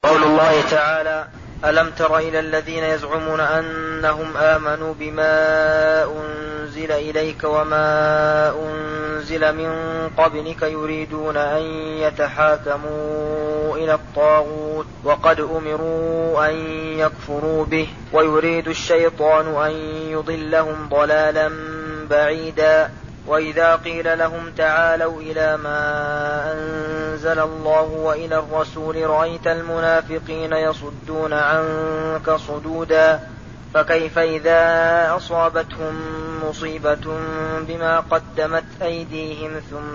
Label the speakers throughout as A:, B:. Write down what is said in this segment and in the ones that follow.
A: قول الله تعالى: ألم تر إلى الذين يزعمون أنهم آمنوا بما أنزل إليك وما أنزل من قبلك يريدون أن يتحاكموا إلى الطاغوت وقد أمروا أن يكفروا به ويريد الشيطان أن يضلهم ضلالا بعيدا. وإذا قيل لهم تعالوا إلى ما أنزل الله وإلى الرسول رأيت المنافقين يصدون عنك صدودا. فكيف إذا أصابتهم مصيبة بما قدمت أيديهم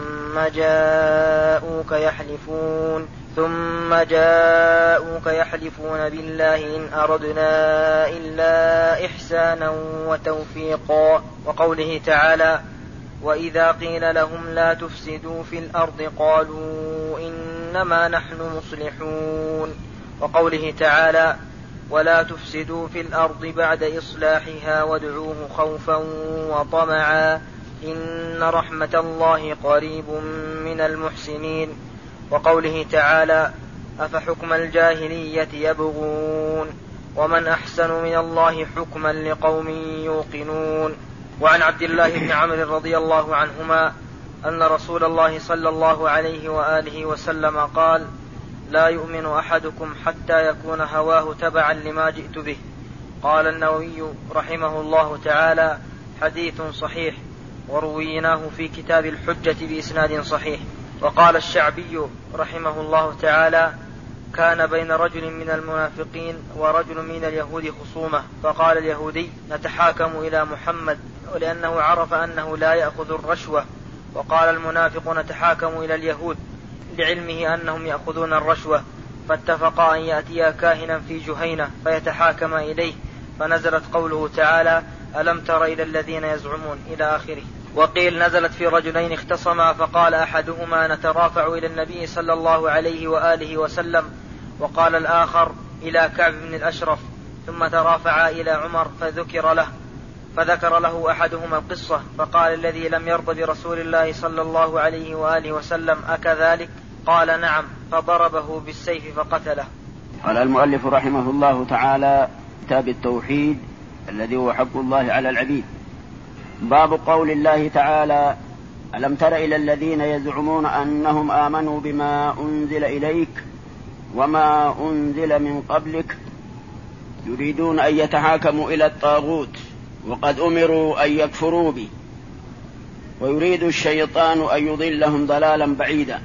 A: ثم جاءوك يحلفون بالله إن أردنا إلا إحسانا وتوفيقا. وقوله تعالى: وإذا قيل لهم لا تفسدوا في الأرض قالوا إنما نحن مصلحون. وقوله تعالى: ولا تفسدوا في الأرض بعد إصلاحها وادعوه خوفا وطمعا إن رحمة الله قريب من المحسنين. وقوله تعالى: أفحكم الجاهلية يبغون ومن أحسن من الله حكما لقوم يوقنون. وعن عبد الله بن عمرو رضي الله عنهما أن رسول الله صلى الله عليه وآله وسلم قال: لا يؤمن أحدكم حتى يكون هواه تبعا لما جئت به. قال النووي رحمه الله تعالى: حديث صحيح، ورويناه في كتاب الحجة بإسناد صحيح. وقال الشعبي رحمه الله تعالى: كان بين رجل من المنافقين ورجل من اليهود خصومة، فقال اليهودي: نتحاكم إلى محمد، ولأنه عرف أنه لا يأخذ الرشوة. وقال المنافق: نتحاكم إلى اليهود، لعلمه أنهم يأخذون الرشوة. فاتفقا أن يأتيا كاهنا في جهينة فيتحاكم إليه، فنزلت قوله تعالى: ألم تر إلى الذين يزعمون إلى آخره. وقيل نزلت في رجلين اختصما، فقال أحدهما: نترافع إلى النبي صلى الله عليه وآله وسلم، وقال الآخر: إلى كعب بن الأشرف. ثم ترافعا إلى عمر فذكر له أحدهما القصة، فقال الذي لم يرض برسول الله صلى الله عليه وآله وسلم: أكذلك؟ قال: نعم. فضربه بالسيف فقتله.
B: قال المؤلف رحمه الله تعالى: كتاب التوحيد الذي هو حق الله على العبيد. باب قول الله تعالى: ألم تر إلى الذين يزعمون أنهم آمنوا بما أنزل إليك وما أنزل من قبلك يريدون أن يتحاكموا إلى الطاغوت وقد أمروا أن يكفروا به ويريد الشيطان أن يضلهم ضلالا بعيدا.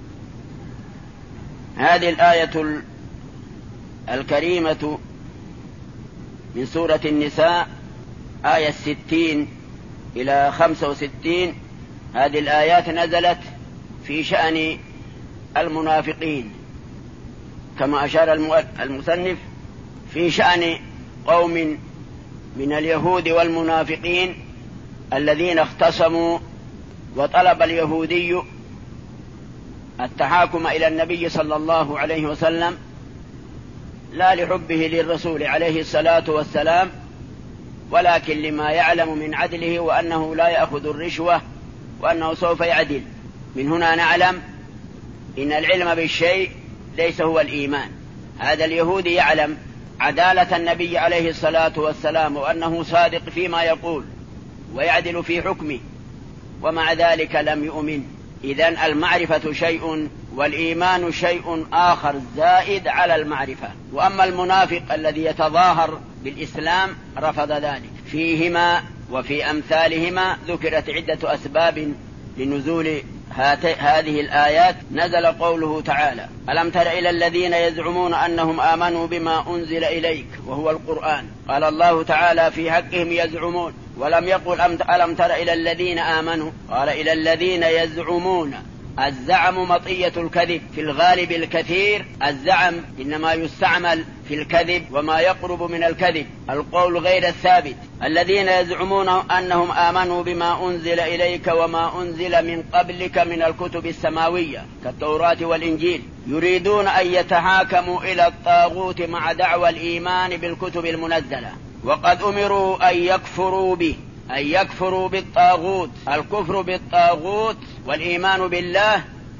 B: هذه الآية الكريمة من سورة النساء، آية 60 إلى 65. هذه الآيات نزلت في شأن المنافقين، كما أشار المصنف، في شأن قوم من اليهود والمنافقين الذين اختصموا، وطلب اليهودي التحاكم إلى النبي صلى الله عليه وسلم لا لحبه للرسول عليه الصلاة والسلام، ولكن لما يعلم من عدله وأنه لا يأخذ الرشوة وأنه سوف يعدل. من هنا نعلم إن العلم بالشيء ليس هو الإيمان. هذا اليهودي يعلم عدالة النبي عليه الصلاة والسلام وأنه صادق فيما يقول ويعدل في حكمه، ومع ذلك لم يؤمن. إذن المعرفة شيء والإيمان شيء آخر زائد على المعرفة. وأما المنافق الذي يتظاهر بالإسلام رفض ذلك. فيهما وفي أمثالهما ذكرت عدة أسباب لنزول هذه الآيات. نزل قوله تعالى: ألم تر إلى الذين يزعمون أنهم آمنوا بما أنزل إليك وهو القرآن. قال الله تعالى في حقهم يزعمون، ولم يقل ألم تر إلى الذين آمنوا، قال إلى الذين يزعمون. الزعم مطية الكذب، في الغالب الكثير الزعم إنما يستعمل في الكذب وما يقرب من الكذب، القول غير الثابت. الذين يزعمون أنهم آمنوا بما أنزل إليك وما أنزل من قبلك من الكتب السماوية كالتوراة والإنجيل يريدون أن يتحاكموا إلى الطاغوت مع دعوى الإيمان بالكتب المنزلة، وقد أمروا أن يكفروا به، أن يكفروا بالطاغوت. الكفر بالطاغوت والإيمان بالله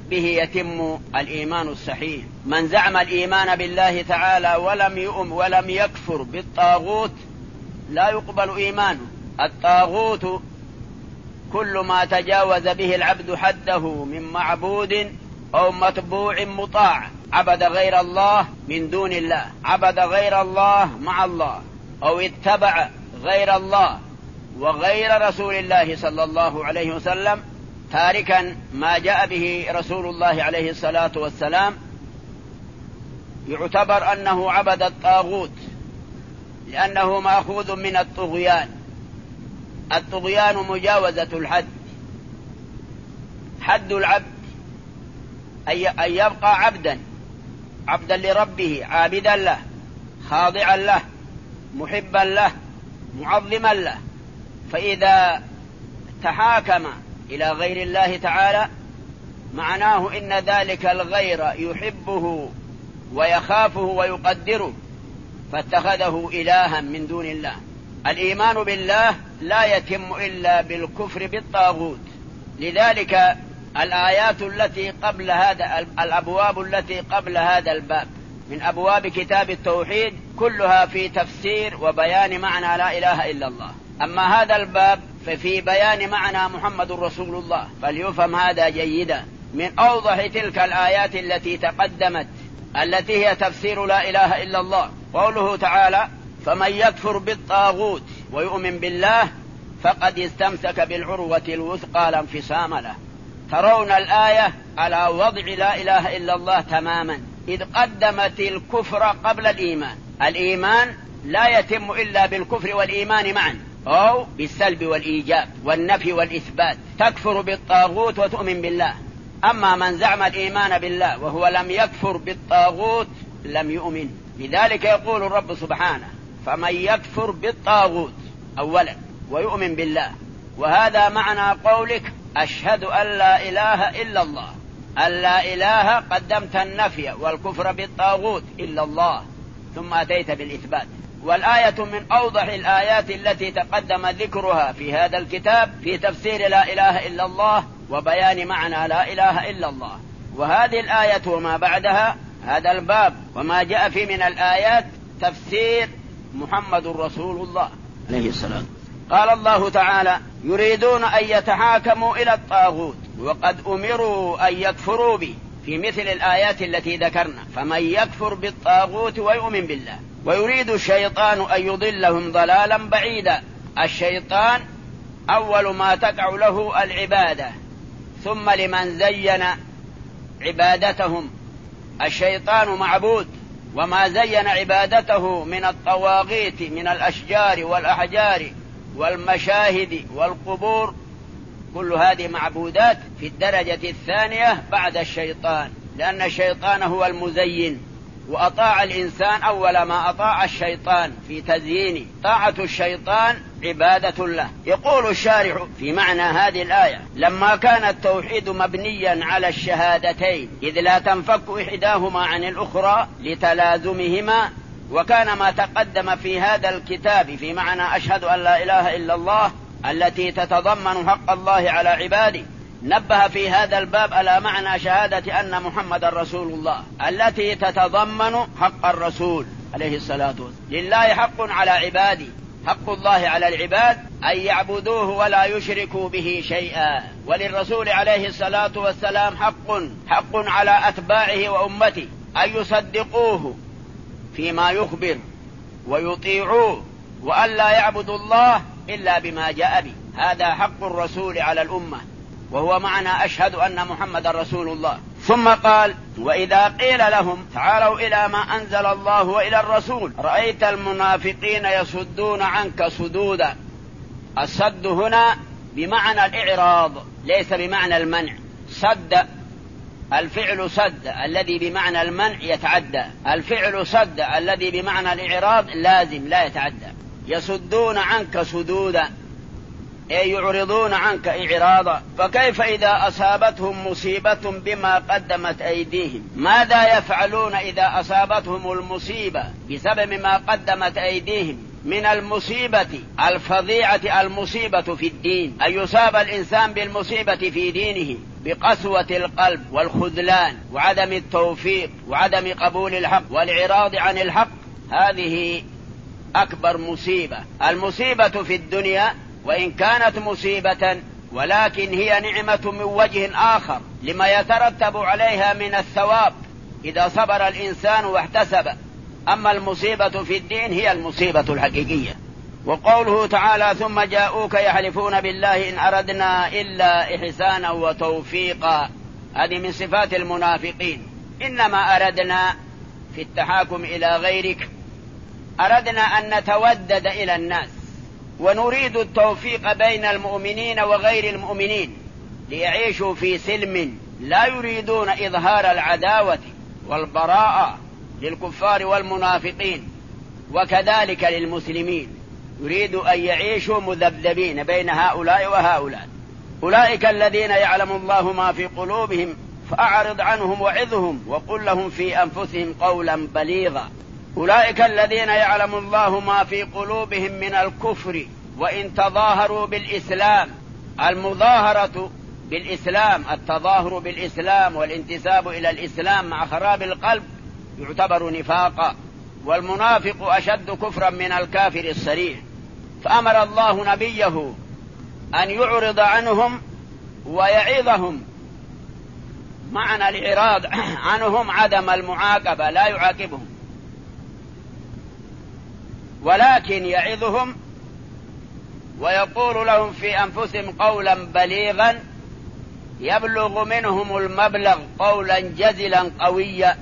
B: به يتم الإيمان الصحيح. من زعم الإيمان بالله تعالى ولم يكفر بالطاغوت لا يقبل إيمانه. الطاغوت كل ما تجاوز به العبد حده من معبود أو متبوع مطاع، عبد غير الله من دون الله، عبد غير الله مع الله، أو اتبع غير الله وغير رسول الله صلى الله عليه وسلم تاركا ما جاء به رسول الله عليه الصلاة والسلام، يعتبر أنه عبد الطاغوت، لأنه مأخوذ من الطغيان. الطغيان مجاوزة الحد. حد العبد أن يبقى عبدا لربه، عابدا له، خاضعا له، محبا له، معظما له. فإذا تحاكم إلى غير الله تعالى معناه إن ذلك الغير يحبه ويخافه ويقدره، فاتخذه إلها من دون الله. الإيمان بالله لا يتم إلا بالكفر بالطاغوت. لذلك الآيات التي قبل هذا، الأبواب التي قبل هذا الباب من أبواب كتاب التوحيد كلها في تفسير وبيان معنى لا إله إلا الله. أما هذا الباب ففي بيان معنى محمد رسول الله، فليفهم هذا جيدا. من أوضح تلك الآيات التي تقدمت التي هي تفسير لا إله إلا الله قوله تعالى: فمن يكفر بالطاغوت ويؤمن بالله فقد استمسك بالعروة الوثقى لا انفصام له. ترون الآية على وضع لا إله إلا الله تماما، إذ قدمت الكفر قبل الإيمان. الإيمان لا يتم إلا بالكفر والإيمان معا، أو بالسلب والإيجاب والنفي والإثبات. تكفر بالطاغوت وتؤمن بالله. أما من زعم الإيمان بالله وهو لم يكفر بالطاغوت لم يؤمن. لذلك يقول الرب سبحانه: فمن يكفر بالطاغوت أولا ويؤمن بالله. وهذا معنى قولك: أشهد أن لا إله إلا الله. ألا إله قدمت النفي والكفر بالطاغوت إلا الله، ثم أتيت بالإثبات. والآية من أوضح الآيات التي تقدم ذكرها في هذا الكتاب في تفسير لا إله إلا الله وبيان معنى لا إله إلا الله. وهذه الآية وما بعدها، هذا الباب وما جاء فيه من الآيات تفسير محمد رسول الله عليه السلام. قال الله تعالى: يريدون أن يتحاكموا إلى الطاغوت وقد أمروا أن يكفروا به، في مثل الآيات التي ذكرنا: فمن يكفر بالطاغوت ويؤمن بالله. ويريد الشيطان أن يضلهم ضلالا بعيدا. الشيطان أول ما تقع له العبادة، ثم لمن زين عبادتهم. الشيطان معبود، وما زين عبادته من الطواغيت من الأشجار والأحجار والمشاهد والقبور، كل هذه معبودات في الدرجة الثانية بعد الشيطان، لأن الشيطان هو المزين. وأطاع الإنسان أول ما أطاع الشيطان في تزيين. طاعة الشيطان عبادة له. يقول الشارح في معنى هذه الآية: لما كان التوحيد مبنيا على الشهادتين، إذ لا تنفك إحداهما عن الأخرى لتلازمهما، وكان ما تقدم في هذا الكتاب في معنى أشهد أن لا إله إلا الله التي تتضمن حق الله على عباده، نبه في هذا الباب على معنى شهادة أن محمد رسول الله التي تتضمن حق الرسول عليه الصلاة والسلام. لله حق على عباده، حق الله على العباد أن يعبدوه ولا يشركوا به شيئا. وللرسول عليه الصلاة والسلام حق على أتباعه وأمته أن يصدقوه فيما يخبر ويطيعوه، وأن لا يعبدوا الله إلا بما جاء به. هذا حق الرسول على الأمة، وهو معنى أشهد أن محمد رسول الله. ثم قال: وإذا قيل لهم تعالوا إلى ما أنزل الله وإلى الرسول رأيت المنافقين يصدون عنك صدودا. الصد هنا بمعنى الإعراض ليس بمعنى المنع. صد الفعل صد الذي بمعنى المنع يتعدى، الفعل صد الذي بمعنى الإعراض لازم لا يتعدى. يصدون عنك صدودا أي يعرضون عنك إعراضا. فكيف إذا أصابتهم مصيبة بما قدمت أيديهم؟ ماذا يفعلون إذا أصابتهم المصيبة بسبب ما قدمت أيديهم من المصيبة الفظيعة، المصيبة في الدين، أن يصاب الإنسان بالمصيبة في دينه بقسوة القلب والخذلان وعدم التوفيق وعدم قبول الحق والإعراض عن الحق، هذه أكبر مصيبة. المصيبة في الدنيا وإن كانت مصيبة ولكن هي نعمة من وجه آخر لما يترتب عليها من الثواب إذا صبر الإنسان واحتسب. أما المصيبة في الدين هي المصيبة الحقيقية. وقوله تعالى ثم جاءوك يحلفون بالله إن أردنا إلا إحسانا وتوفيقا، هذه من صفات المنافقين. إنما أردنا في التحاكم إلى غيرك، أردنا أن نتودد إلى الناس ونريد التوفيق بين المؤمنين وغير المؤمنين ليعيشوا في سلم، لا يريدون إظهار العداوة والبراءة للكفار والمنافقين، وكذلك للمسلمين يريد أن يعيشوا مذبذبين بين هؤلاء وهؤلاء. أولئك الذين يعلم الله ما في قلوبهم فأعرض عنهم وعظهم وقل لهم في أنفسهم قولا بليغا. أولئك الذين يعلم الله ما في قلوبهم من الكفر وإن تظاهروا بالإسلام. المظاهرة بالإسلام، التظاهر بالإسلام والانتساب إلى الإسلام مع خراب القلب يعتبر نفاقا، والمنافق أشد كفرا من الكافر الصريح. فأمر الله نبيه أن يعرض عنهم ويعظهم. معنى الإعراض عنهم عدم المعاقبة، لا يعاقبهم ولكن يعظهم ويقول لهم في أنفسهم قولا بليغا يبلغ منهم المبلغ قولا جزلا قويا.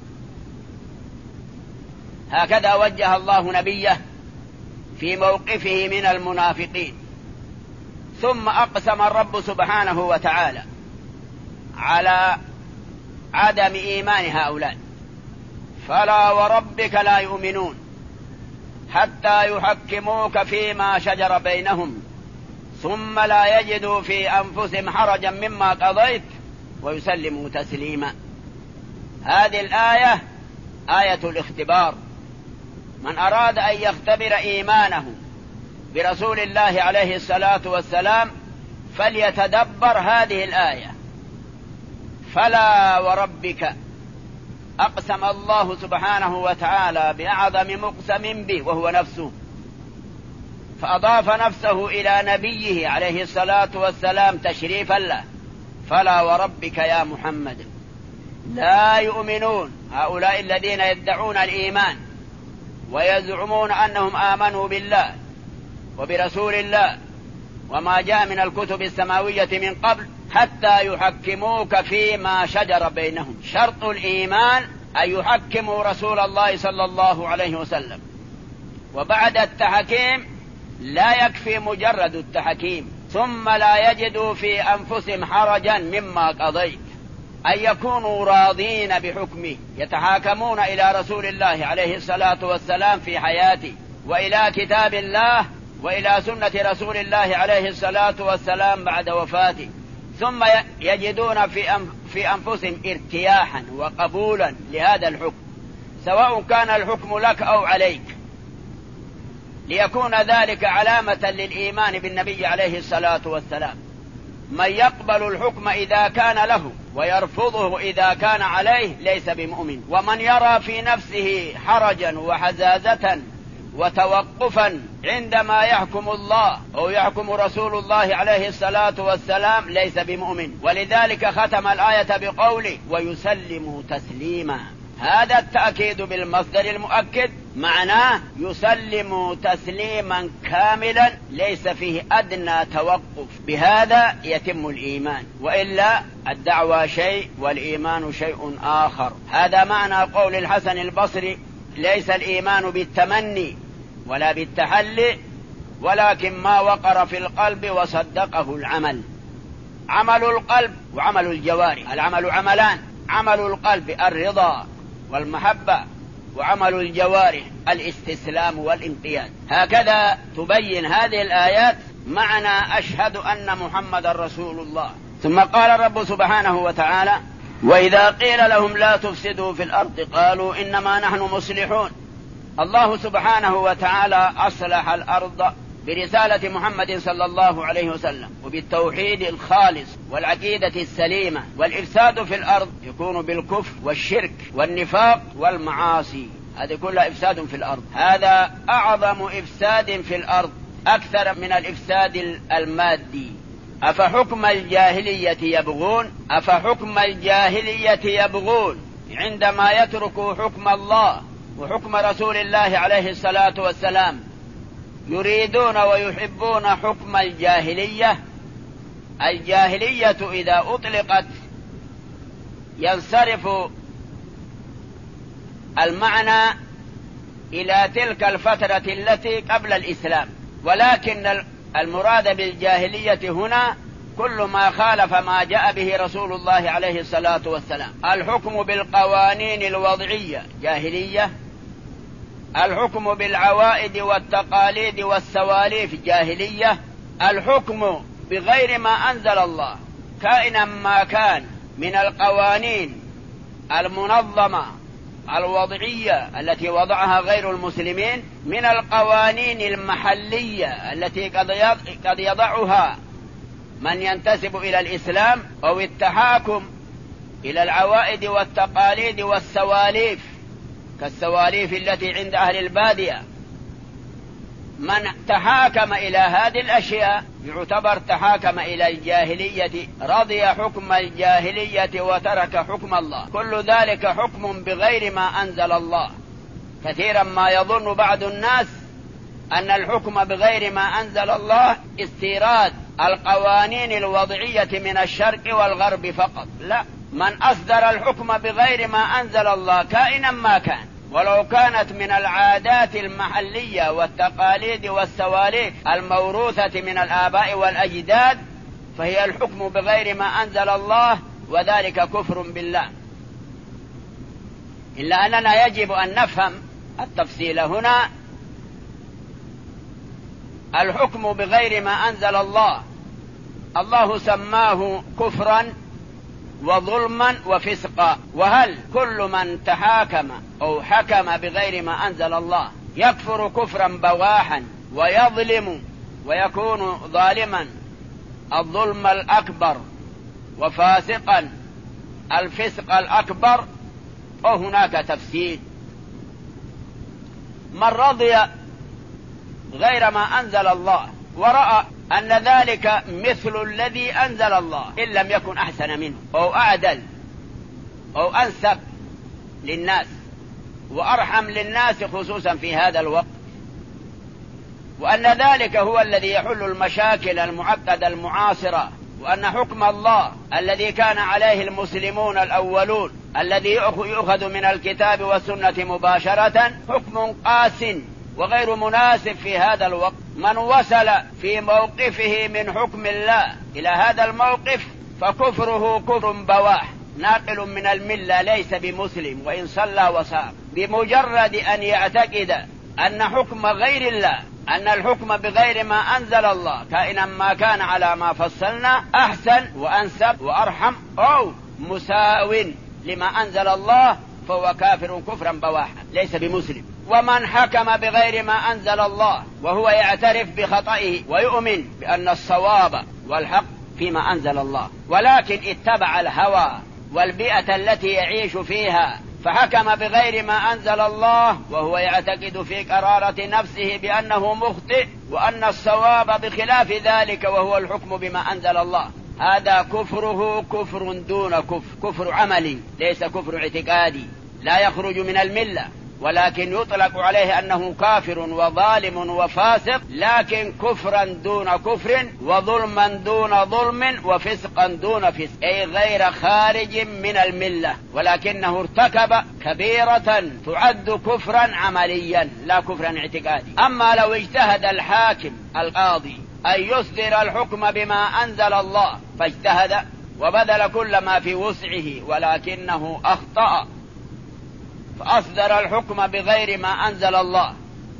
B: هكذا وجه الله نبيه في موقفه من المنافقين. ثم أقسم الرب سبحانه وتعالى على عدم إيمان هؤلاء: فلا وربك لا يؤمنون حتى يحكموك فيما شجر بينهم ثم لا يجدوا في أنفسهم حرجا مما قضيت ويسلموا تسليما. هذه الآية آية الاختبار. من أراد أن يختبر إيمانه برسول الله عليه الصلاة والسلام فليتدبر هذه الآية. فلا وربك، أقسم الله سبحانه وتعالى بأعظم مقسم به وهو نفسه، فأضاف نفسه إلى نبيه عليه الصلاة والسلام تشريفا له. فلا وربك يا محمد لا يؤمنون، هؤلاء الذين يدعون الإيمان ويزعمون أنهم آمنوا بالله وبرسول الله وما جاء من الكتب السماوية من قبل حتى يحكموك فيما شجر بينهم. شرط الإيمان أن يحكموا رسول الله صلى الله عليه وسلم، وبعد التحكيم لا يكفي مجرد التحكيم، ثم لا يجدوا في أنفسهم حرجا مما قضيت، أن يكونوا راضين بحكمه، يتحاكمون إلى رسول الله عليه الصلاة والسلام في حياته وإلى كتاب الله وإلى سنة رسول الله عليه الصلاة والسلام بعد وفاته، ثم يجدون في أنفسهم ارتياحا وقبولا لهذا الحكم، سواء كان الحكم لك أو عليك، ليكون ذلك علامة للإيمان بالنبي عليه الصلاة والسلام. من يقبل الحكم إذا كان له ويرفضه إذا كان عليه ليس بمؤمن. ومن يرى في نفسه حرجا وحزازة وتوقفا عندما يحكم الله أو يحكم رسول الله عليه الصلاة والسلام ليس بمؤمن. ولذلك ختم الآية بقوله ويسلموا تسليما. هذا التأكيد بالمصدر المؤكد معناه يسلموا تسليما كاملا ليس فيه أدنى توقف، بهذا يتم الإيمان، وإلا الدعوة شيء والإيمان شيء آخر. هذا معنى قول الحسن البصري ليس الإيمان بالتمني ولا بالتحلي ولكن ما وقر في القلب وصدقه العمل. عمل القلب وعمل الجوارح، العمل عملان: عمل القلب الرضا والمحبة، وعمل الجوارح الاستسلام والانقياد. هكذا تبين هذه الآيات معنى أشهد أن محمد رسول الله. ثم قال الرب سبحانه وتعالى وإذا قيل لهم لا تفسدوا في الأرض قالوا إنما نحن مصلحون. الله سبحانه وتعالى أصلح الأرض برسالة محمد صلى الله عليه وسلم وبالتوحيد الخالص والعقيدة السليمة، والإفساد في الأرض يكون بالكفر والشرك والنفاق والمعاصي، هذه كلها إفساد في الأرض. هذا أعظم إفساد في الأرض أكثر من الإفساد المادي. أفحكم الجاهلية يبغون، أفحكم الجاهلية يبغون عندما يتركوا حكم الله وحكم رسول الله عليه الصلاة والسلام، يريدون ويحبون حكم الجاهلية. الجاهلية إذا أطلقت ينصرف المعنى إلى تلك الفترة التي قبل الإسلام، ولكن المراد بالجاهلية هنا كل ما خالف ما جاء به رسول الله عليه الصلاة والسلام. الحكم بالقوانين الوضعية جاهلية، الحكم بالعوائد والتقاليد والسواليف جاهلية، الحكم بغير ما أنزل الله كائنا ما كان من القوانين المنظمة الوضعية التي وضعها غير المسلمين، من القوانين المحلية التي قد يضعها من ينتسب إلى الإسلام، أو التحاكم إلى العوائد والتقاليد والسواليف كالسواليف التي عند أهل البادية. من تحاكم إلى هذه الأشياء يعتبر تحاكم إلى الجاهلية، رضي حكم الجاهلية وترك حكم الله. كل ذلك حكم بغير ما أنزل الله. كثيرا ما يظن بعض الناس أن الحكم بغير ما أنزل الله استيراد القوانين الوضعية من الشرق والغرب فقط، لا، من أصدر الحكم بغير ما أنزل الله كائنا ما كان، ولو كانت من العادات المحلية والتقاليد والسواليف الموروثة من الآباء والأجداد، فهي الحكم بغير ما أنزل الله، وذلك كفر بالله. إلا أننا يجب أن نفهم التفصيل هنا. الحكم بغير ما أنزل الله الله سماه كفرا وظلما وفسقا، وهل كل من تحاكم أو حكم بغير ما أنزل الله يكفر كفرا بواحا ويظلم ويكون ظالما الظلم الأكبر وفاسقا الفسق الأكبر؟ أو هناك تفسير. من رضي غير ما أنزل الله ورأى أن ذلك مثل الذي أنزل الله إن لم يكن أحسن منه أو أعدل أو أنسب للناس وأرحم للناس خصوصا في هذا الوقت، وأن ذلك هو الذي يحل المشاكل المعقدة المعاصرة، وأن حكم الله الذي كان عليه المسلمون الأولون الذي يؤخذ من الكتاب والسنة مباشرة حكم قاس وغير مناسب في هذا الوقت. من وصل في موقفه من حكم الله إلى هذا الموقف فكفره كفر بواح ناقل من الملة، ليس بمسلم وإن صلى وصام، بمجرد أن يعتقد أن حكم غير الله، أن الحكم بغير ما أنزل الله كائنا ما كان على ما فصلنا أحسن وأنسب وأرحم أو مساو لما أنزل الله، فهو كافر كفرا بواحا ليس بمسلم. ومن حكم بغير ما أنزل الله وهو يعترف بخطئه ويؤمن بأن الصواب والحق فيما أنزل الله، ولكن اتبع الهوى والبيئة التي يعيش فيها فحكم بغير ما أنزل الله وهو يعتقد في قرارة نفسه بأنه مخطئ وأن الصواب بخلاف ذلك وهو الحكم بما أنزل الله، هذا كفره كفر دون كفر، كفر عملي ليس كفر اعتقادي، لا يخرج من الملة، ولكن يطلق عليه أنه كافر وظالم وفاسق، لكن كفرا دون كفر وظلما دون ظلم وفسقا دون فسق، أي غير خارج من الملة، ولكنه ارتكب كبيرة تعد كفرا عمليا لا كفرا اعتقادي. أما لو اجتهد الحاكم القاضي أن يصدر الحكم بما أنزل الله فاجتهد وبذل كل ما في وسعه ولكنه أخطأ فأصدر الحكم بغير ما أنزل الله،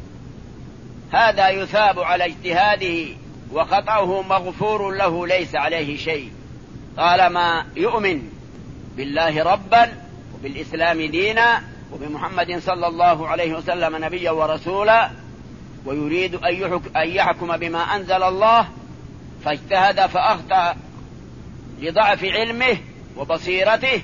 B: هذا يثاب على اجتهاده وخطأه مغفور له ليس عليه شيء طالما يؤمن بالله ربا وبالإسلام دينا وبمحمد صلى الله عليه وسلم نبيا ورسولا ويريد أن يحكم بما أنزل الله فاجتهد فأخطأ لضعف علمه وبصيرته،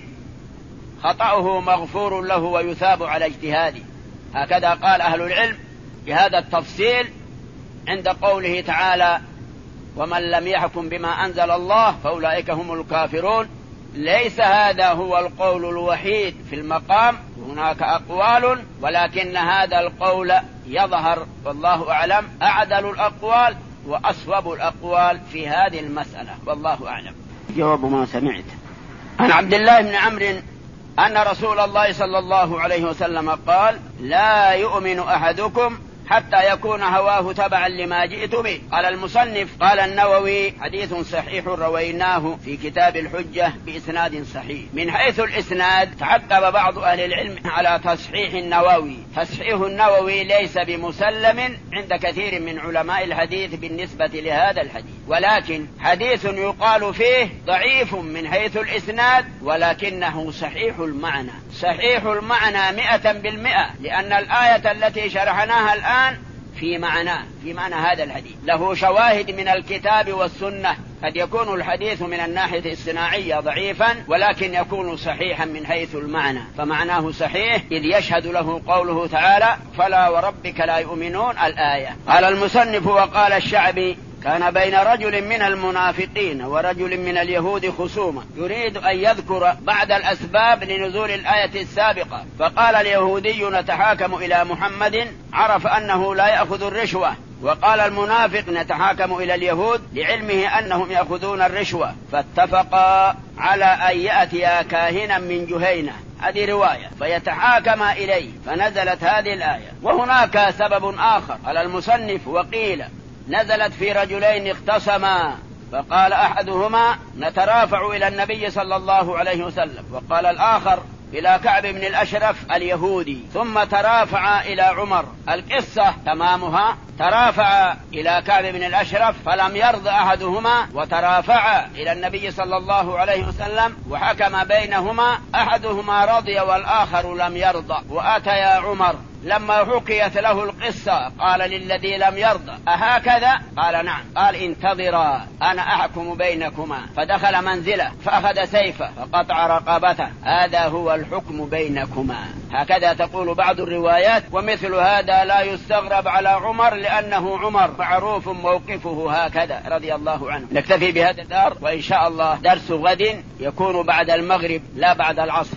B: خطأه مغفور له ويثاب على اجتهاده. هكذا قال أهل العلم بهذا التفصيل عند قوله تعالى: ومن لم يحكم بما أنزل الله فأولئك هم الكافرون. ليس هذا هو القول الوحيد في المقام، هناك أقوال، ولكن هذا القول يظهر والله أعلم أعدل الأقوال وأصوب الأقوال في هذه المسألة، والله أعلم. جواب ما سمعت عن عبد الله بن عمرو أن رسول الله صلى الله عليه وسلم قال: لا يؤمن أحدكم حتى يكون هواه تبعا لما جئت به. قال المصنف: قال النووي: حديث صحيح رويناه في كتاب الحجة بإسناد صحيح. من حيث الإسناد تعقب بعض أهل العلم على تصحيح النووي. تصحيح النووي ليس بمسلم عند كثير من علماء الحديث بالنسبة لهذا الحديث، ولكن حديث يقال فيه ضعيف من حيث الإسناد ولكنه صحيح المعنى. صحيح المعنى 100%، لأن الآية التي شرحناها الآن في معنى هذا الحديث، له شواهد من الكتاب والسنة. قد يكون الحديث من الناحية الصناعية ضعيفا ولكن يكون صحيحا من حيث المعنى، فمعناه صحيح إذ يشهد له قوله تعالى: فلا وربك لا يؤمنون، الآية. قال المصنف: وقال الشعبي: كان بين رجل من المنافقين ورجل من اليهود خصومة، يريد أن يذكر بعض الأسباب لنزول الآية السابقة، فقال اليهودي: نتحاكم إلى محمد، عرف أنه لا يأخذ الرشوة، وقال المنافق: نتحاكم إلى اليهود، لعلمه أنهم يأخذون الرشوة، فاتفقا على أن يأتيا كاهنا من جهينة، هذه رواية، فيتحاكما إليه، فنزلت هذه الآية. وهناك سبب آخر، قال المصنف: وقيل نزلت في رجلين اختصما، فقال أحدهما: نترافع إلى النبي صلى الله عليه وسلم، وقال الآخر إلى كعب بن الأشرف اليهودي، ثم ترافع إلى عمر. القصة تمامها: ترافع إلى كعب بن الأشرف فلم يرض أحدهما، وترافع إلى النبي صلى الله عليه وسلم وحكم بينهما، أحدهما رضي والآخر لم يرضى، وأتيا عمر. لما حكيت له القصة قال للذي لم يرضى: أهكذا؟ قال: نعم. قال: انتظرا أنا أحكم بينكما. فدخل منزله فأخذ سيفه فقطع رقبته، هذا هو الحكم بينكما. هكذا تقول بعض الروايات، ومثل هذا لا يستغرب على عمر، لأنه عمر معروف موقفه هكذا رضي الله عنه. نكتفي بهذا الدار، وإن شاء الله درس غد يكون بعد المغرب لا بعد العصر.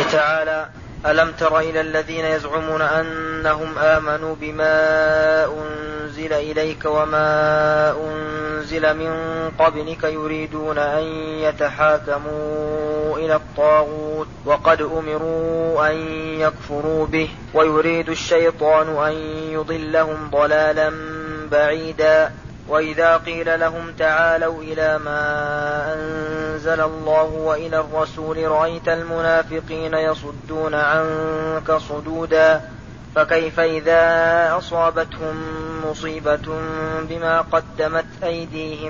A: تعالى: ألم تر إلى الذين يزعمون أنهم آمنوا بما أنزل إليك وما أنزل من قبلك يريدون أن يتحاكموا إلى الطاغوت وقد أمروا أن يكفروا به ويريد الشيطان أن يضلهم ضلالا بعيدا. وإذا قيل لهم تعالوا إلى ما أنزل الله وإلى الرسول رأيت المنافقين يصدون عنك صدودا. فكيف إذا أصابتهم مصيبة بما قدمت أيديهم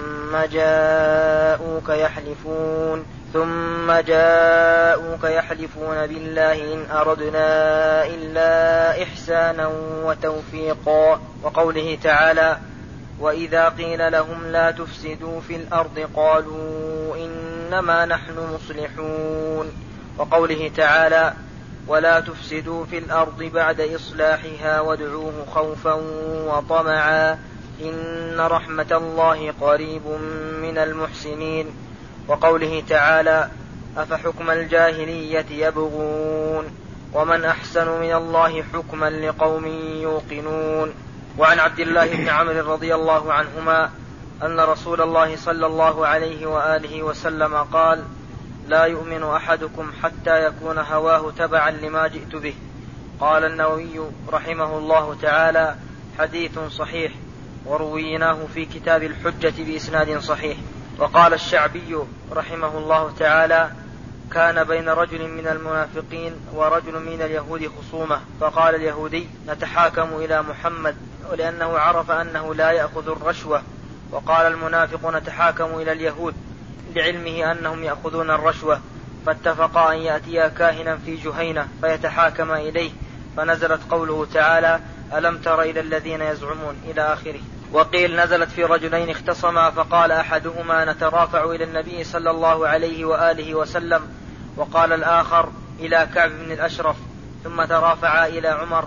A: ثم جاءوك يحلفون بالله إن أردنا إلا إحسانا وتوفيقا. وقوله تعالى: وإذا قيل لهم لا تفسدوا في الأرض قالوا إنما نحن مصلحون. وقوله تعالى: ولا تفسدوا في الأرض بعد إصلاحها وادعوه خوفا وطمعا إن رحمة الله قريب من المحسنين. وقوله تعالى: أفحكم الجاهلية يبغون ومن أحسن من الله حكما لقوم يوقنون. وعن عبد الله بن عمرو رضي الله عنهما أن رسول الله صلى الله عليه وآله وسلم قال: لا يؤمن أحدكم حتى يكون هواه تبعا لما جئت به. قال النووي رحمه الله تعالى: حديث صحيح، ورويناه في كتاب الحجة بإسناد صحيح. وقال الشعبي رحمه الله تعالى: كان بين رجل من المنافقين ورجل من اليهود خصومة، فقال اليهودي: نتحاكم إلى محمد، ولأنه عرف أنه لا يأخذ الرشوة. وقال المنافق: نتحاكم إلى اليهود، لعلمه أنهم يأخذون الرشوة. فاتفقا أن يأتيا كاهنا في جهينة فيتحاكم إليه، فنزلت قوله تعالى: ألم تر إلى الذين يزعمون إلى آخره. وقيل نزلت في رجلين اختصما، فقال أحدهما: نترافع إلى النبي صلى الله عليه وآله وسلم، وقال الآخر: إلى كعب بن الأشرف. ثم ترافعا إلى عمر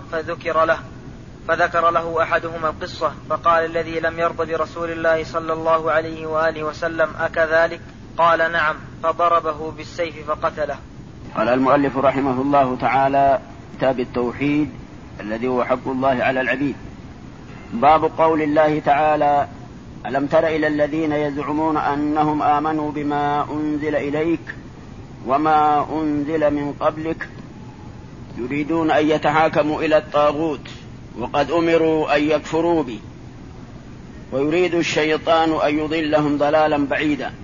A: فذكر له أحدهما القصة، فقال الذي لم يرض برسول الله صلى الله عليه وآله وسلم: أكذلك؟ قال: نعم. فضربه بالسيف فقتله.
B: قال المؤلف رحمه الله تعالى: كتاب التوحيد الذي هو حق الله على العبيد. باب قول الله تعالى: ألم تر إلى الذين يزعمون أنهم آمنوا بما أنزل إليك وما أنزل من قبلك يريدون أن يتحاكموا إلى الطاغوت وقد أمروا أن يكفروا به ويريد الشيطان أن يضلهم ضلالا بعيدا.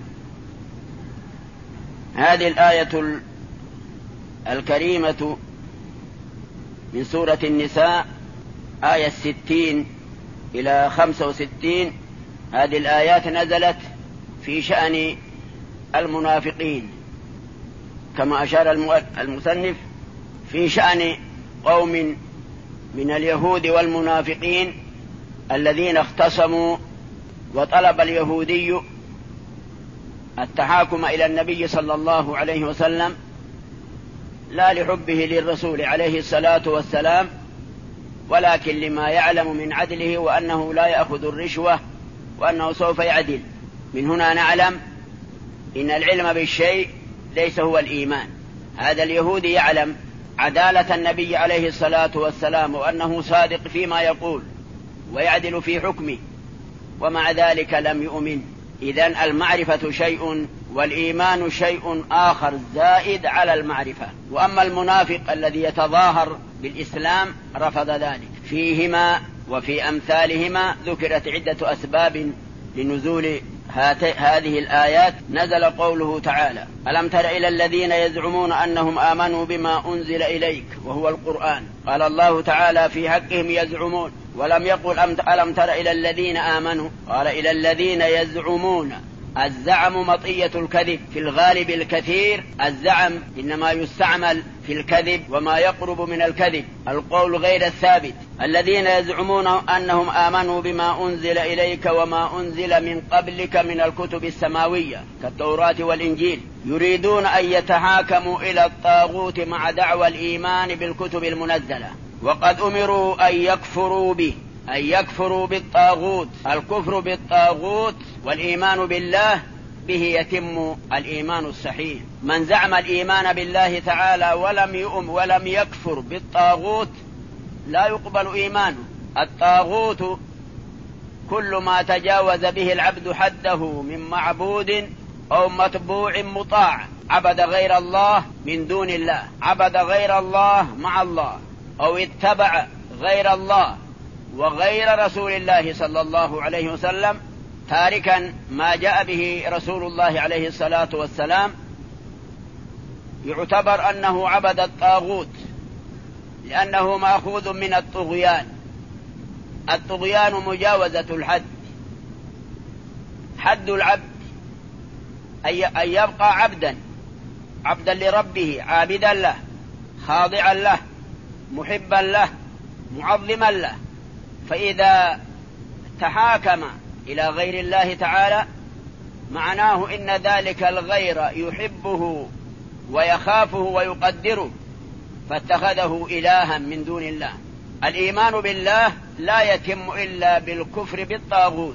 B: هذه الآية الكريمة من سورة النساء، آية 60 إلى 65. هذه الآيات نزلت في شأن المنافقين، كما أشار المصنف في شأن قوم من اليهود والمنافقين الذين اختصموا، وطلب اليهودي التحاكم إلى النبي صلى الله عليه وسلم لا لحبه للرسول عليه الصلاة والسلام، ولكن لما يعلم من عدله وأنه لا يأخذ الرشوة وأنه سوف يعدل. من هنا نعلم إن العلم بالشيء ليس هو الإيمان. هذا اليهودي يعلم عدالة النبي عليه الصلاة والسلام وأنه صادق فيما يقول ويعدل في حكمه، ومع ذلك لم يؤمن. إذن المعرفة شيء والإيمان شيء آخر زائد على المعرفة. وأما المنافق الذي يتظاهر بالإسلام رفض ذلك. فيهما وفي أمثالهما ذكرت عدة أسباب لنزول هذه الآيات. نزل قوله تعالى: ألم تر إلى الذين يزعمون أنهم آمنوا بما أنزل إليك وهو القرآن. قال الله تعالى في حقهم يزعمون، ولم يقل ألم تر إلى الذين آمنوا، قال إلى الذين يزعمون. الزعم مطية الكذب، في الغالب الكثير الزعم إنما يستعمل في الكذب وما يقرب من الكذب، القول غير الثابت. الذين يزعمون أنهم آمنوا بما أنزل إليك وما أنزل من قبلك من الكتب السماوية كالتوراة والإنجيل يريدون أن يتحاكموا إلى الطاغوت مع دعوى الإيمان بالكتب المنزلة، وقد أمروا أن يكفروا به، أن يكفروا بالطاغوت. الكفر بالطاغوت والإيمان بالله به يتم الإيمان الصحيح. من زعم الإيمان بالله تعالى ولم يكفر بالطاغوت لا يقبل إيمانه. الطاغوت كل ما تجاوز به العبد حده من معبود أو متبوع مطاع، عبد غير الله من دون الله، عبد غير الله مع الله، أو اتبع غير الله وغير رسول الله صلى الله عليه وسلم تاركا ما جاء به رسول الله عليه الصلاة والسلام، يعتبر أنه عبد الطاغوت، لأنه مأخوذ من الطغيان. الطغيان مجاوزة الحد. حد العبد أن يبقى عبدا لربه، عابدا له، خاضعا له، محبا له، معظما له. فإذا تحاكم إلى غير الله تعالى معناه إن ذلك الغير يحبه ويخافه ويقدره، فاتخذه إلها من دون الله. الإيمان بالله لا يتم إلا بالكفر بالطاغوت.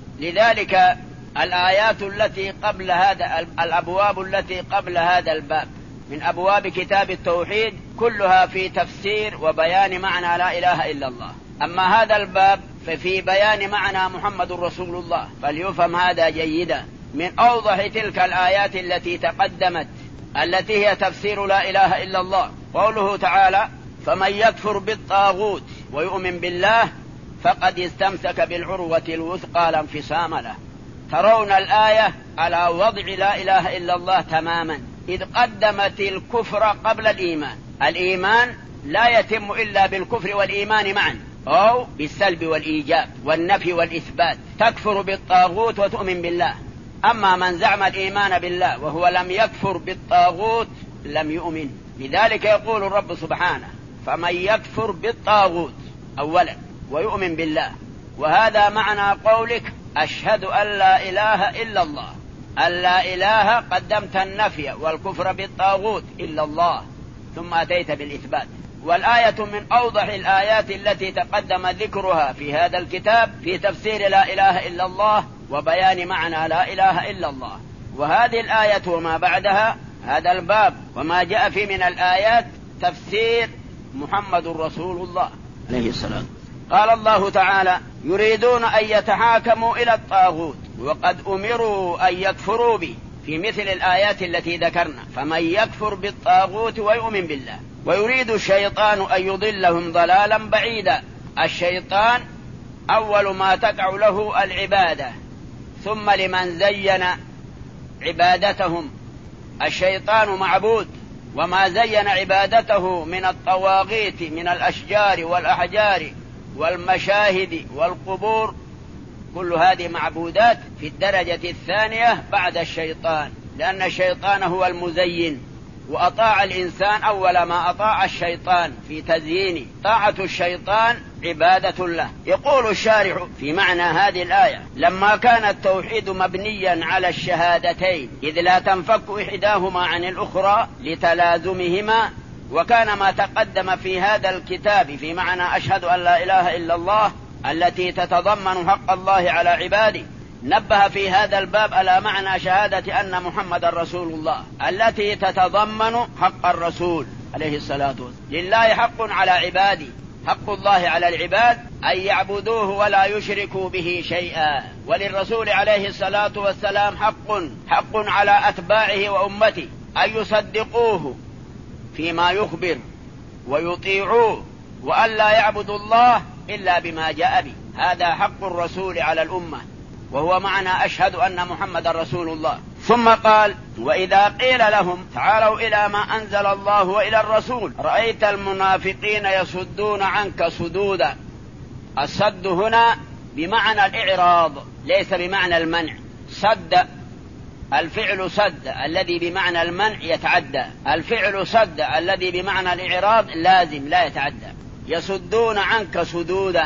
B: لذلك الآيات التي قبل هذا، الأبواب التي قبل هذا الباب من أبواب كتاب التوحيد كلها في تفسير وبيان معنى لا إله إلا الله. أما هذا الباب ففي بيان معنى محمد رسول الله، فليفهم هذا جيدا. من أوضح تلك الآيات التي تقدمت التي هي تفسير لا إله إلا الله قوله تعالى: فمن يكفر بالطاغوت ويؤمن بالله فقد استمسك بالعروة الوثقى لا انفصام له. ترون الآية على وضع لا إله إلا الله تماما، إذ قدمت الكفر قبل الإيمان. الإيمان لا يتم إلا بالكفر والإيمان معا، أو بالسلب والإيجاب والنفي والإثبات. تكفر بالطاغوت وتؤمن بالله. أما من زعم الإيمان بالله وهو لم يكفر بالطاغوت لم يؤمن. لذلك يقول الرب سبحانه: فمن يكفر بالطاغوت أولا ويؤمن بالله. وهذا معنى قولك: أشهد أن لا إله إلا الله. اللا إله قدمت النفي والكفر بالطاغوت إلا الله، ثم أتيت بالإثبات. والآية من أوضح الآيات التي تقدم ذكرها في هذا الكتاب في تفسير لا إله إلا الله وبيان معنى لا إله إلا الله. وهذه الآية وما بعدها، هذا الباب وما جاء فيه من الآيات تفسير محمد رسول الله عليه السلام. قال الله تعالى: يريدون أن يتحاكموا إلى الطاغوت وقد أمروا أن يكفروا به، في مثل الآيات التي ذكرنا: فمن يكفر بالطاغوت ويؤمن بالله. ويريد الشيطان أن يضلهم ضلالا بعيدا. الشيطان أول ما تقع له العبادة، ثم لمن زين عبادتهم. الشيطان معبود، وما زين عبادته من الطواغيت من الأشجار والأحجار والمشاهد والقبور، كل هذه معبودات في الدرجة الثانية بعد الشيطان، لأن الشيطان هو المزين، وأطاع الإنسان أول ما أطاع الشيطان في تزيين. طاعة الشيطان عبادة له. يقول الشارح في معنى هذه الآية: لما كان التوحيد مبنيا على الشهادتين إذ لا تنفك إحداهما عن الأخرى لتلازمهما، وكان ما تقدم في هذا الكتاب في معنى أشهد أن لا إله إلا الله التي تتضمن حق الله على عباده، نبه في هذا الباب على معنى شهادة أن محمد رسول الله التي تتضمن حق الرسول عليه الصلاة والسلام. لله حق على عباده، حق الله على العباد أن يعبدوه ولا يشركوا به شيئا. وللرسول عليه الصلاة والسلام حق على أتباعه وأمته أن يصدقوه فيما يخبر ويطيعوه، وأن لا يعبدوا الله إلا بما جاء به. هذا حق الرسول على الأمة، وهو معنى أشهد أن محمد رسول الله. ثم قال: وإذا قيل لهم تعالوا إلى ما أنزل الله وإلى الرسول رأيت المنافقين يصدون عنك صدودا. الصد هنا بمعنى الإعراض ليس بمعنى المنع. صد الفعل صد الذي بمعنى المنع يتعدى، الفعل صد الذي بمعنى الإعراض لازم لا يتعدى. يصدون عنك صدودا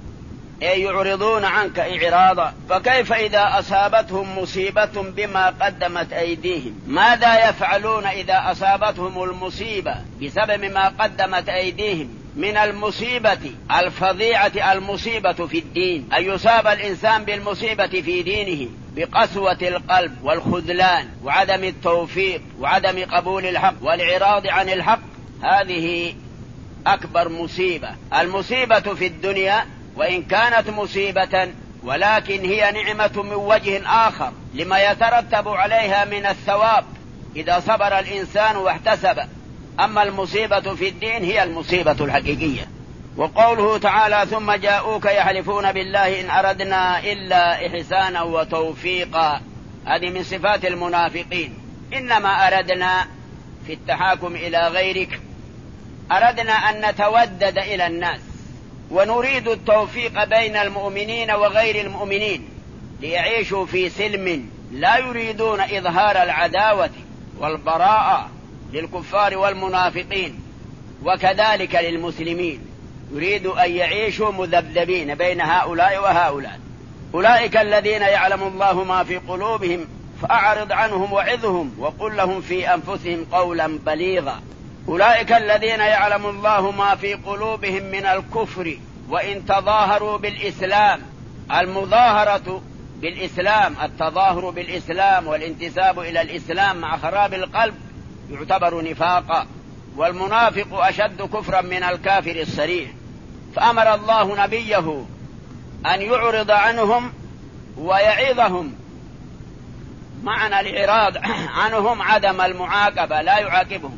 B: أي يعرضون عنك إعراضا. فكيف إذا أصابتهم مصيبة بما قدمت أيديهم؟ ماذا يفعلون إذا أصابتهم المصيبة بسبب ما قدمت أيديهم من المصيبة الفظيعة، المصيبة في الدين، أن يصاب الإنسان بالمصيبة في دينه بقسوة القلب والخذلان وعدم التوفيق وعدم قبول الحق والإعراض عن الحق، هذه أكبر مصيبة. المصيبة في الدنيا وإن كانت مصيبة ولكن هي نعمة من وجه آخر لما يترتب عليها من الثواب إذا صبر الإنسان واحتسب. أما المصيبة في الدين هي المصيبة الحقيقية. وقوله تعالى ثم جاءوك يحلفون بالله إن أردنا إلا إحسانا وتوفيقا، هذه من صفات المنافقين. إنما أردنا في التحاكم إلى غيرك، أردنا أن نتودد إلى الناس ونريد التوفيق بين المؤمنين وغير المؤمنين ليعيشوا في سلم، لا يريدون إظهار العداوة والبراءة للكفار والمنافقين، وكذلك للمسلمين يريد أن يعيشوا مذبذبين بين هؤلاء وهؤلاء. أولئك الذين يعلم الله ما في قلوبهم فأعرض عنهم وعظهم وقل لهم في أنفسهم قولا بليغا. أولئك الذين يعلم الله ما في قلوبهم من الكفر وإن تظاهروا بالإسلام. المظاهرة بالإسلام، التظاهر بالإسلام والانتساب إلى الإسلام مع خراب القلب يعتبر نفاقا، والمنافق أشد كفرا من الكافر الصريح. فأمر الله نبيه أن يعرض عنهم ويعظهم. معنى الإعراض عنهم عدم المعاقبة، لا يعاقبهم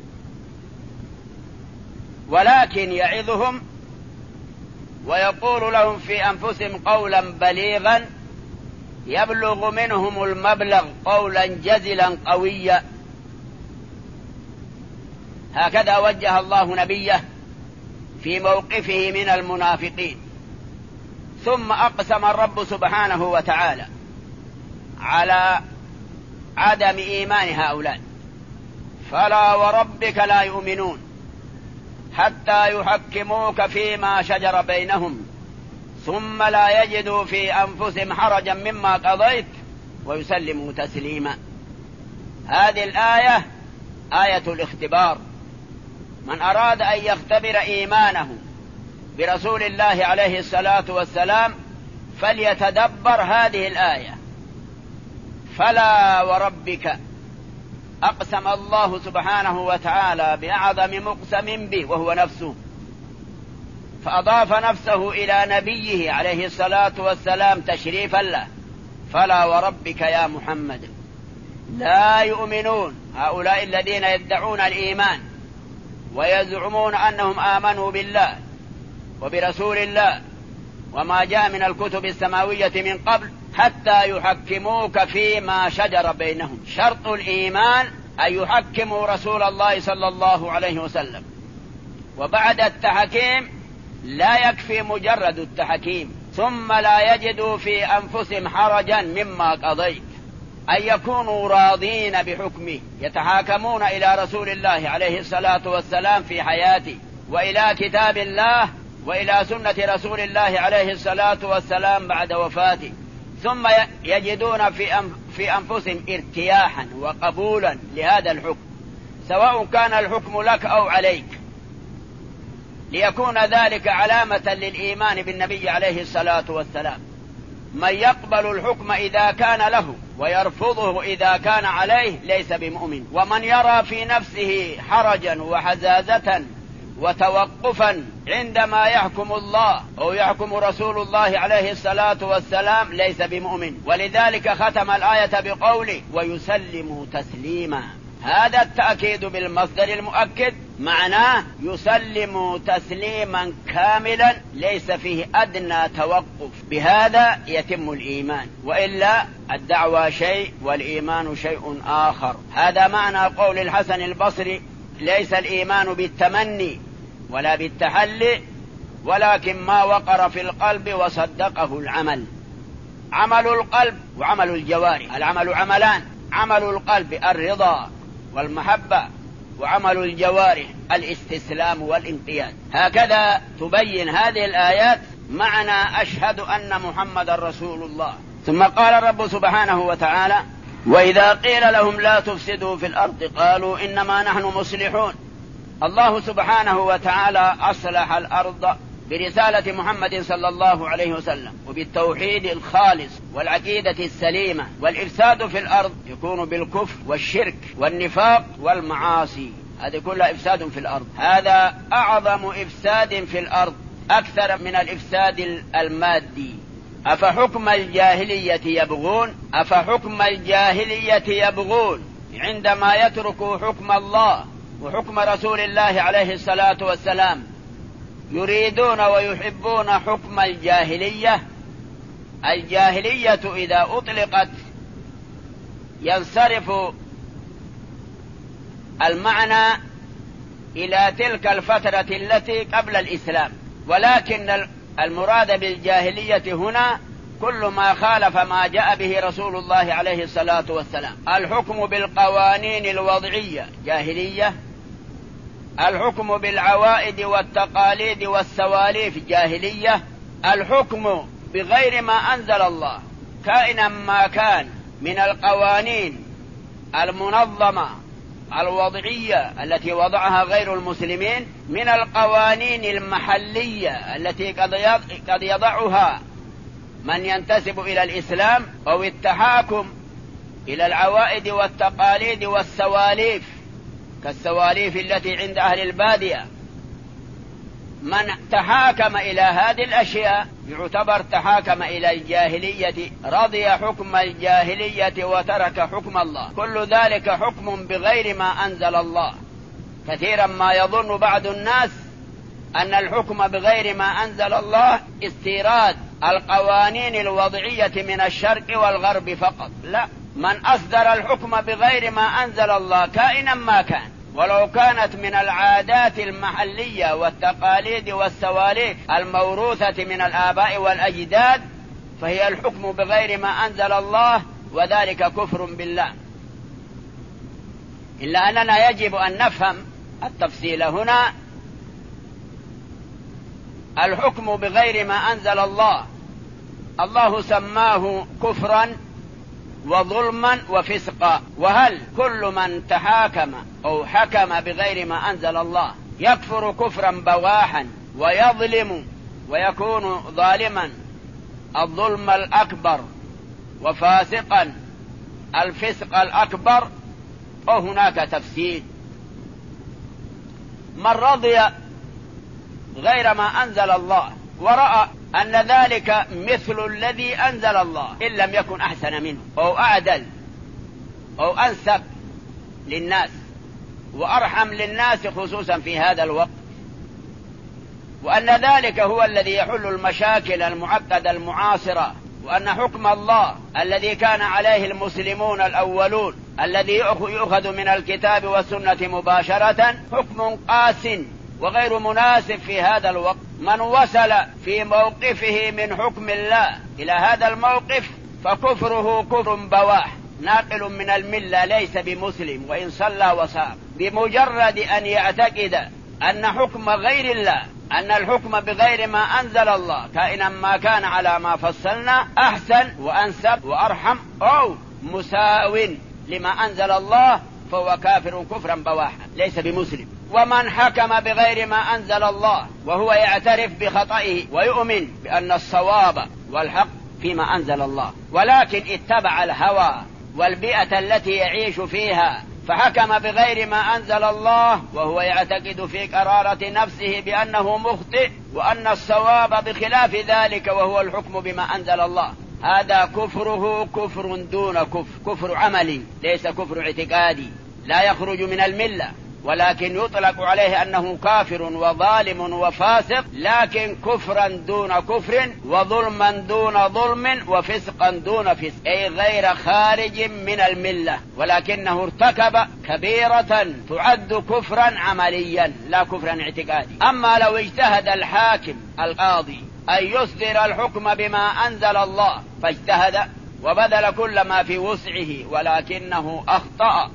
B: ولكن يعظهم ويقول لهم في أنفسهم قولا بليغا يبلغ منهم المبلغ قولا جزلا قويا. هكذا وجه الله نبيه في موقفه من المنافقين. ثم أقسم الرب سبحانه وتعالى على عدم إيمان هؤلاء: فلا وربك لا يؤمنون حتى يحكموك فيما شجر بينهم ثم لا يجدوا في أنفسهم حرجا مما قضيت ويسلموا تسليما. هذه الآية آية الاختبار. من أراد أن يختبر إيمانه برسول الله عليه الصلاة والسلام فليتدبر هذه الآية. فلا وربك، أقسم الله سبحانه وتعالى بأعظم مقسم به وهو نفسه، فأضاف نفسه إلى نبيه عليه الصلاة والسلام تشريفا له. فلا وربك يا محمد لا يؤمنون، هؤلاء الذين يدعون الإيمان ويزعمون أنهم آمنوا بالله وبرسول الله وما جاء من الكتب السماوية من قبل حتى يحكموك فيما شجر بينهم. شرط الإيمان أن يحكموا رسول الله صلى الله عليه وسلم، وبعد التحكيم لا يكفي مجرد التحكيم، ثم لا يجدوا في أنفسهم حرجا مما قضيت، أن يكونوا راضين بحكمه، يتحاكمون إلى رسول الله عليه الصلاة والسلام في حياته وإلى كتاب الله وإلى سنة رسول الله عليه الصلاة والسلام بعد وفاته، ثم يجدون في أنفسهم ارتياحا وقبولا لهذا الحكم، سواء كان الحكم لك أو عليك، ليكون ذلك علامة للإيمان بالنبي عليه الصلاة والسلام. من يقبل الحكم إذا كان له ويرفضه إذا كان عليه ليس بمؤمن. ومن يرى في نفسه حرجا وحزازة وتوقفا عندما يحكم الله أو يحكم رسول الله عليه الصلاة والسلام ليس بمؤمن. ولذلك ختم الآية بقوله ويسلموا تسليما. هذا التأكيد بالمصدر المؤكد معناه يسلموا تسليما كاملا ليس فيه أدنى توقف، بهذا يتم الإيمان، وإلا الدعوة شيء والإيمان شيء آخر. هذا معنى قول الحسن البصري ليس الإيمان بالتمني ولا بالتحلي ولكن ما وقر في القلب وصدقه العمل. عمل القلب وعمل الجوارح، العمل عملان: عمل القلب الرضا والمحبة، وعمل الجوارح الاستسلام والانقياد. هكذا تبين هذه الآيات معنى أشهد أن محمد رسول الله. ثم قال الرب سبحانه وتعالى وإذا قيل لهم لا تفسدوا في الأرض قالوا إنما نحن مصلحون. الله سبحانه وتعالى أصلح الأرض برسالة محمد صلى الله عليه وسلم وبالتوحيد الخالص والعقيدة السليمة، والإفساد في الأرض يكون بالكفر والشرك والنفاق والمعاصي، هذه كلها إفساد في الأرض. هذا أعظم إفساد في الأرض أكثر من الإفساد المادي. أفحكم الجاهلية يبغون، أفحكم الجاهلية يبغون عندما يتركوا حكم الله وحكم رسول الله عليه الصلاة والسلام، يريدون ويحبون حكم الجاهلية. الجاهلية إذا أطلقت ينصرف المعنى إلى تلك الفترة التي قبل الإسلام، ولكن المراد بالجاهلية هنا كل ما خالف ما جاء به رسول الله عليه الصلاة والسلام. الحكم بالقوانين الوضعية جاهلية، الحكم بالعوائد والتقاليد والسواليف جاهلية، الحكم بغير ما أنزل الله كائنا ما كان من القوانين المنظمة الوضعية التي وضعها غير المسلمين، من القوانين المحلية التي قد يضعها من ينتسب إلى الإسلام، أو التحاكم إلى العوائد والتقاليد والسواليف كالسواليف التي عند أهل البادية. من تحاكم إلى هذه الأشياء يعتبر تحاكم إلى الجاهلية، رضي حكم الجاهلية وترك حكم الله. كل ذلك حكم بغير ما أنزل الله. كثيرا ما يظن بعض الناس أن الحكم بغير ما أنزل الله استيراد القوانين الوضعية من الشرق والغرب فقط، لا، من أصدر الحكم بغير ما أنزل الله كائنا ما كان، ولو كانت من العادات المحلية والتقاليد والسواليف الموروثة من الآباء والأجداد، فهي الحكم بغير ما أنزل الله، وذلك كفر بالله. إلا أننا يجب أن نفهم التفصيل هنا. الحكم بغير ما أنزل الله الله سماه كفرا وظلما وفسقا، وهل كل من تحاكم أو حكم بغير ما أنزل الله يكفر كفرا بواحا ويظلم ويكون ظالما الظلم الأكبر وفاسقا الفسق الأكبر؟ أو هناك تفسير. من رضي غير ما أنزل الله ورأى أن ذلك مثل الذي أنزل الله إن لم يكن أحسن منه أو أعدل أو أنسب للناس وأرحم للناس خصوصا في هذا الوقت، وأن ذلك هو الذي يحل المشاكل المعقدة المعاصرة، وأن حكم الله الذي كان عليه المسلمون الأولون الذي يؤخذ من الكتاب والسنة مباشرة حكم قاس وغير مناسب في هذا الوقت. من وصل في موقفه من حكم الله إلى هذا الموقف فكفره كفر بواح ناقل من الملة، ليس بمسلم وإن صلى وصام، بمجرد أن يعتقد أن حكم غير الله، أن الحكم بغير ما أنزل الله كائنا ما كان على ما فصلنا أحسن وأنسب وأرحم أو مساو لما أنزل الله، فهو كافر كفرا بواحا ليس بمسلم. ومن حكم بغير ما أنزل الله وهو يعترف بخطئه ويؤمن بأن الصواب والحق فيما أنزل الله، ولكن اتبع الهوى والبيئة التي يعيش فيها فحكم بغير ما أنزل الله وهو يعتقد في قرارة نفسه بأنه مخطئ وأن الصواب بخلاف ذلك وهو الحكم بما أنزل الله، هذا كفره كفر دون كفر، كفر عملي ليس كفر اعتقادي، لا يخرج من الملة، ولكن يطلق عليه أنه كافر وظالم وفاسق، لكن كفرا دون كفر وظلما دون ظلم وفسقا دون فسق، أي غير خارج من الملة، ولكنه ارتكب كبيرة تعد كفرا عمليا لا كفرا اعتقادي. أما لو اجتهد الحاكم القاضي أن يصدر الحكم بما أنزل الله فاجتهد وبذل كل ما في وسعه ولكنه أخطأ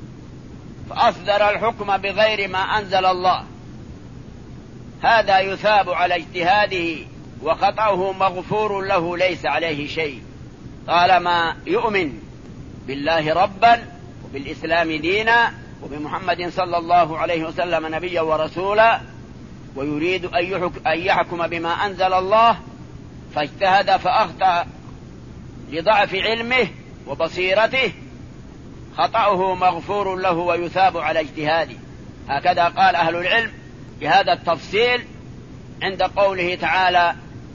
B: فأصدر الحكم بغير ما أنزل الله، هذا يثاب على اجتهاده وخطأه مغفور له ليس عليه شيء طالما يؤمن بالله ربا وبالإسلام دينا وبمحمد صلى الله عليه وسلم نبيا ورسولا ويريد أن يحكم بما أنزل الله فاجتهد فأخطأ لضعف علمه وبصيرته، خطأه مغفور له ويثاب على اجتهاده. هكذا قال أهل العلم بهذا التفصيل عند قوله تعالى: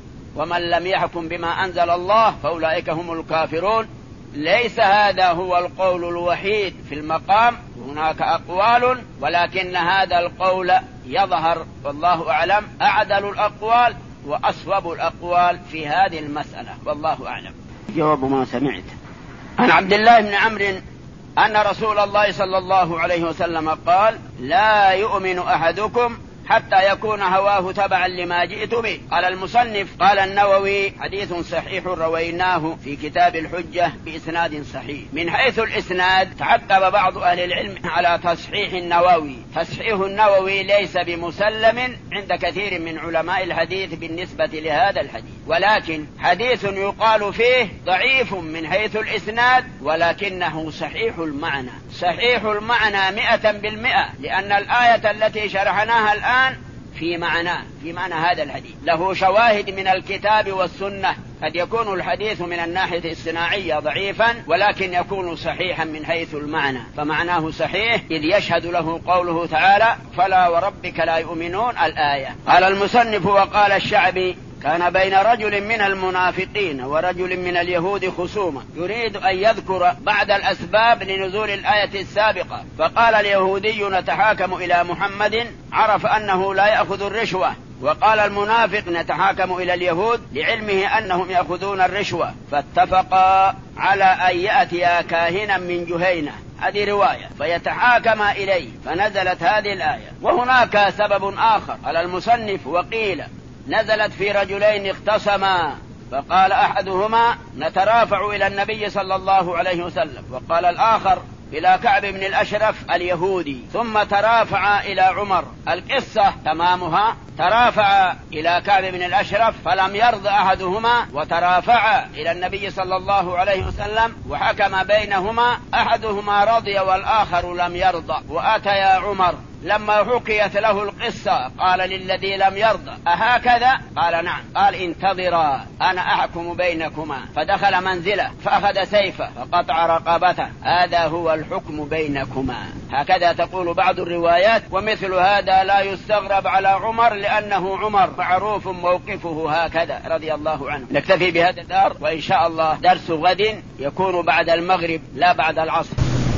B: ومن لم يحكم بما أنزل الله فأولئك هم الكافرون. ليس هذا هو القول الوحيد في المقام، هناك أقوال، ولكن هذا القول يظهر والله أعلم أعدل الأقوال وأصوب الأقوال في هذه المسألة، والله أعلم. جواب ما سمعت عن عبد الله بن عمرو أن رسول الله صلى الله عليه وسلم قال: لا يؤمن أحدكم حتى يكون هواه تبعا لما جئت به. قال المصنف: قال النووي: حديث صحيح رويناه في كتاب الحجة بإسناد صحيح. من حيث الإسناد تعقب بعض أهل العلم على تصحيح النووي. تصحيح النووي ليس بمسلم عند كثير من علماء الحديث بالنسبة لهذا الحديث، ولكن حديث يقال فيه ضعيف من حيث الإسناد ولكنه صحيح المعنى. صحيح المعنى 100%، لأن الآية التي شرحناها الآن في معنى هذا الحديث، له شواهد من الكتاب والسنة. قد يكون الحديث من الناحية الصناعية ضعيفا ولكن يكون صحيحا من حيث المعنى، فمعناه صحيح إذ يشهد له قوله تعالى: فلا وربك لا يؤمنون، الآية. قال المصنف: وقال الشعبي: كان بين رجل من المنافقين ورجل من اليهود خصومة، يريد أن يذكر بعض الأسباب لنزول الآية السابقة، فقال اليهودي: نتحاكم إلى محمد، عرف أنه لا يأخذ الرشوة، وقال المنافق: نتحاكم إلى اليهود، لعلمه أنهم يأخذون الرشوة، فاتفقا على أن يأتيا كاهنا من جهينة، هذه رواية، فيتحاكم إليه، فنزلت هذه الآية. وهناك سبب آخر، قال المصنف: وقيل نزلت في رجلين اختصما، فقال أحدهما: نترافع إلى النبي صلى الله عليه وسلم، وقال الآخر: إلى كعب بن الأشرف اليهودي، ثم ترافع إلى عمر. القصة تمامها: ترافع إلى كعب بن الأشرف فلم يرض أحدهما، وترافع إلى النبي صلى الله عليه وسلم وحكم بينهما، أحدهما رضي والآخر لم يرضى، وأتيا عمر. لما حكيت له القصة قال للذي لم يرضى: أهكذا؟ قال: نعم. قال: انتظرا أنا أحكم بينكما. فدخل منزله فأخذ سيفه فقطع رقبته، هذا هو الحكم بينكما. هكذا تقول بعض الروايات، ومثل هذا لا يستغرب على عمر، لأنه عمر معروف موقفه هكذا رضي الله عنه. نكتفي بهذا الدار، وإن شاء الله درس غد يكون بعد المغرب لا بعد العصر.